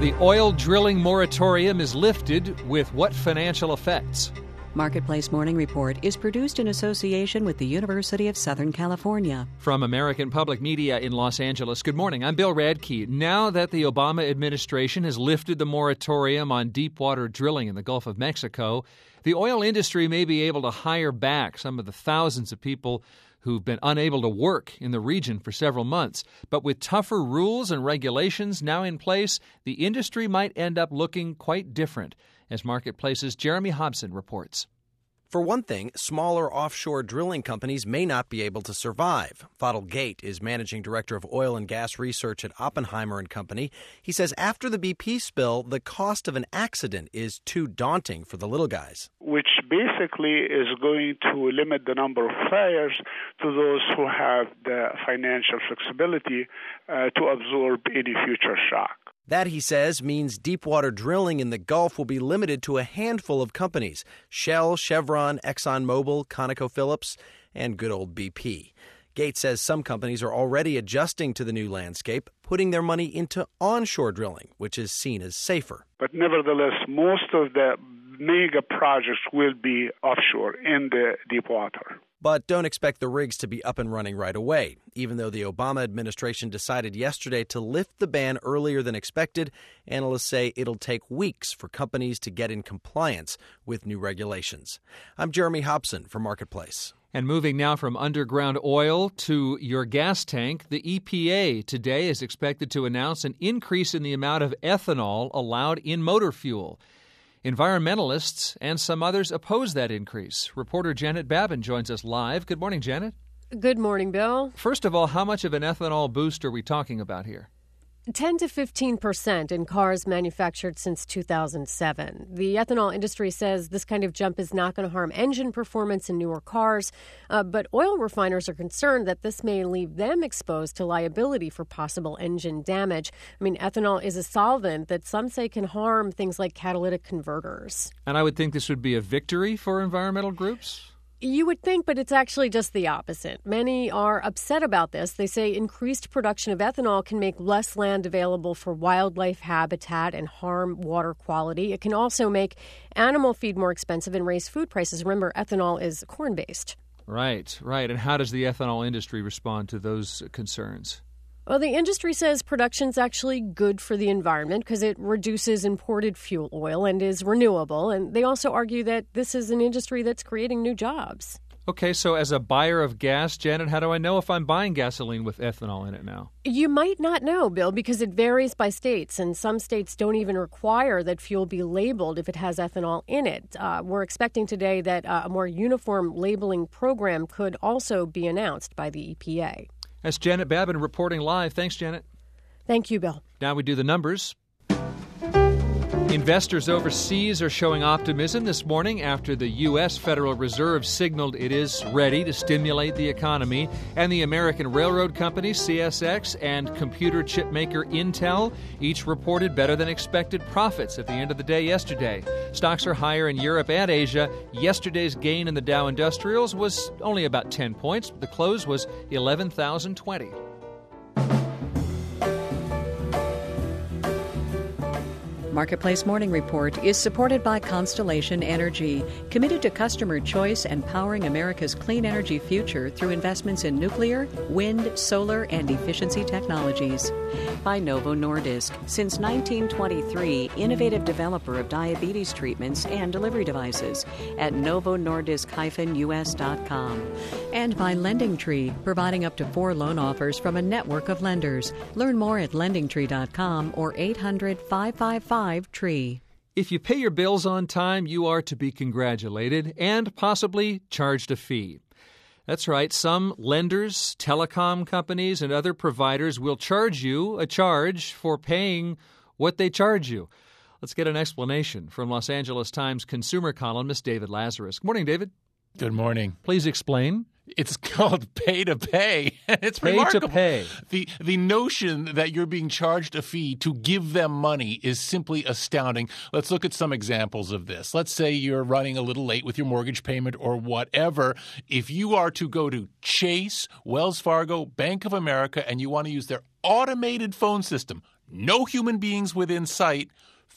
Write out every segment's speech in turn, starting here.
The oil drilling moratorium is lifted with what financial effects? Marketplace Morning Report is produced in association with the University of Southern California. From American Public Media in Los Angeles, good morning. I'm Bill Radke. Now that the Obama administration has lifted the moratorium on deepwater drilling in the Gulf of Mexico, the oil industry may be able to hire back some of the thousands of people who've been unable to work in the region for several months. But with tougher rules and regulations now in place, the industry might end up looking quite different, as Marketplace's Jeremy Hobson reports. For one thing, smaller offshore drilling companies may not be able to survive. Fadl Gate is managing director of oil and gas research at Oppenheimer & Company. He says after the BP spill, the cost of an accident is too daunting for the little guys. Which basically is going to limit the number of flyers to those who have the financial flexibility to absorb any future shock. That, he says, means deepwater drilling in the Gulf will be limited to a handful of companies: Shell, Chevron, ExxonMobil, ConocoPhillips, and good old BP. Gates says some companies are already adjusting to the new landscape, putting their money into onshore drilling, which is seen as safer. But nevertheless, most of the mega projects will be offshore in the deep water. But don't expect the rigs to be up and running right away. Even though the Obama administration decided yesterday to lift the ban earlier than expected, analysts say it'll take weeks for companies to get in compliance with new regulations. I'm Jeremy Hobson for Marketplace. And moving now from underground oil to your gas tank, the EPA today is expected to announce an increase in the amount of ethanol allowed in motor fuel. Environmentalists and some others oppose that increase. Reporter Janet Babin joins us live. Good morning, Janet. Good morning, Bill. First of all, how much of an ethanol boost are we talking about here? 10 to 15% in cars manufactured since 2007. The ethanol industry says this kind of jump is not going to harm engine performance in newer cars, but oil refiners are concerned that this may leave them exposed to liability for possible engine damage. I mean, ethanol is a solvent that some say can harm things like catalytic converters. And I would think this would be a victory for environmental groups? You would think, but it's actually just the opposite. Many are upset about this. They say increased production of ethanol can make less land available for wildlife habitat and harm water quality. It can also make animal feed more expensive and raise food prices. Remember, ethanol is corn-based. Right. And how does the ethanol industry respond to those concerns? Well, the industry says production's actually good for the environment because it reduces imported fuel oil and is renewable. And they also argue that this is an industry that's creating new jobs. Okay, so as a buyer of gas, Janet, how do I know if I'm buying gasoline with ethanol in it now? You might not know, Bill, because it varies by states, and some states don't even require that fuel be labeled if it has ethanol in it. We're expecting today that a more uniform labeling program could also be announced by the EPA. That's Janet Babin reporting live. Thanks, Janet. Thank you, Bill. Now we do the numbers. Investors overseas are showing optimism this morning after the U.S. Federal Reserve signaled it is ready to stimulate the economy. And the American railroad company, CSX, and computer chip maker Intel each reported better than expected profits at the end of the day yesterday. Stocks are higher in Europe and Asia. Yesterday's gain in the Dow Industrials was only about 10 points. The close was 11,020. Marketplace Morning Report is supported by Constellation Energy, committed to customer choice and powering America's clean energy future through investments in nuclear, wind, solar, and efficiency technologies. By Novo Nordisk, since 1923, innovative developer of diabetes treatments and delivery devices at novonordisk-us.com. And by LendingTree, providing up to 4 loan offers from a network of lenders. Learn more at lendingtree.com or 800-555-TREE. If you pay your bills on time, you are to be congratulated and possibly charged a fee. That's right. Some lenders, telecom companies, and other providers will charge you a charge for paying what they charge you. Let's get an explanation from Los Angeles Times consumer columnist David Lazarus. Good morning, David. Good morning. Please explain. It's called pay to pay. It's pay remarkable. To pay. The notion that you're being charged a fee to give them money is simply astounding. Let's look at some examples of this. Let's say you're running a little late with your mortgage payment or whatever. If you are to go to Chase, Wells Fargo, Bank of America, and you want to use their automated phone system, no human beings within sight,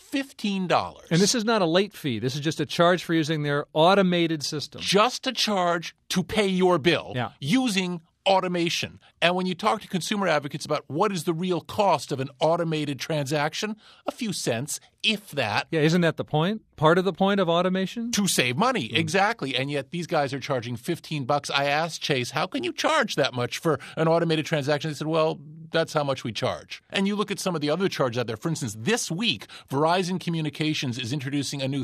$15. And this is not a late fee. This is just a charge for using their automated system. Just a charge to pay your bill using automation. And when you talk to consumer advocates about what is the real cost of an automated transaction, a few cents, if that. Yeah, isn't that the point? Part of the point of automation? To save money, exactly. And yet these guys are charging $15. I asked Chase, how can you charge that much for an automated transaction? They said, well, that's how much we charge. And you look at some of the other charges out there. For instance, this week, Verizon Communications is introducing a new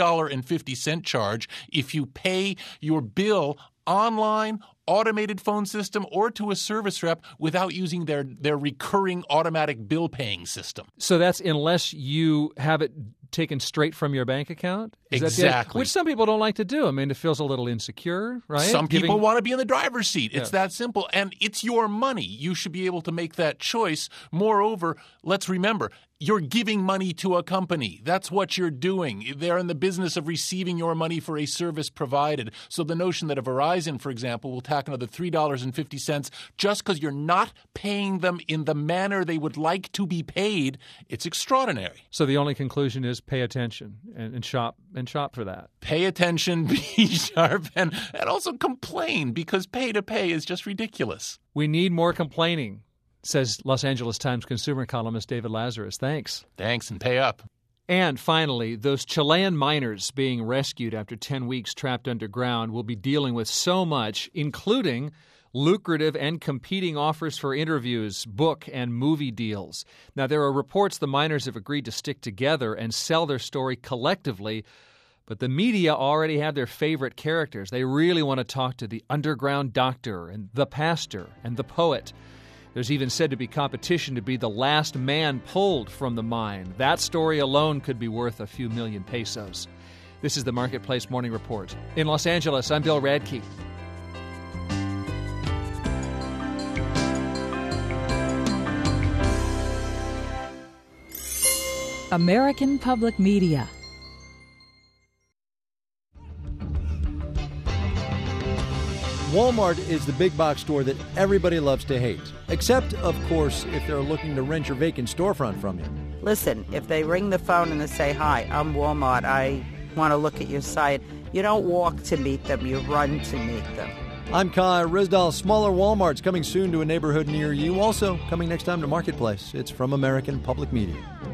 $3.50 charge if you pay your bill online, automated phone system, or to a service rep without using their recurring automatic bill paying system. So that's unless you have it taken straight from your bank account? Exactly. Which some people don't like to do. I mean, it feels a little insecure, right? Some people want to be in the driver's seat. It's that simple. And it's your money. You should be able to make that choice. Moreover, let's remember, you're giving money to a company. That's what you're doing. They're in the business of receiving your money for a service provided. So the notion that a Verizon, for example, will tack another $3.50 just because you're not paying them in the manner they would like to be paid, it's extraordinary. So the only conclusion is pay attention and shop for that. Pay attention, be sharp, and also complain, because pay to pay is just ridiculous. We need more complaining, says Los Angeles Times consumer columnist David Lazarus. Thanks. Thanks, and pay up. And finally, those Chilean miners being rescued after 10 weeks trapped underground will be dealing with so much, including lucrative and competing offers for interviews, book, and movie deals. Now, there are reports the miners have agreed to stick together and sell their story collectively, but the media already have their favorite characters. They really want to talk to the underground doctor and the pastor and the poet. There's even said to be competition to be the last man pulled from the mine. That story alone could be worth a few million pesos. This is the Marketplace Morning Report. In Los Angeles, I'm Bill Radke. American Public Media. Walmart is the big box store that everybody loves to hate. Except, of course, if they're looking to rent your vacant storefront from you. Listen, if they ring the phone and they say, "Hi, I'm Walmart, I want to look at your site," you don't walk to meet them, you run to meet them. I'm Kai Risdal. Smaller Walmarts coming soon to a neighborhood near you. Also coming next time to Marketplace. It's from American Public Media.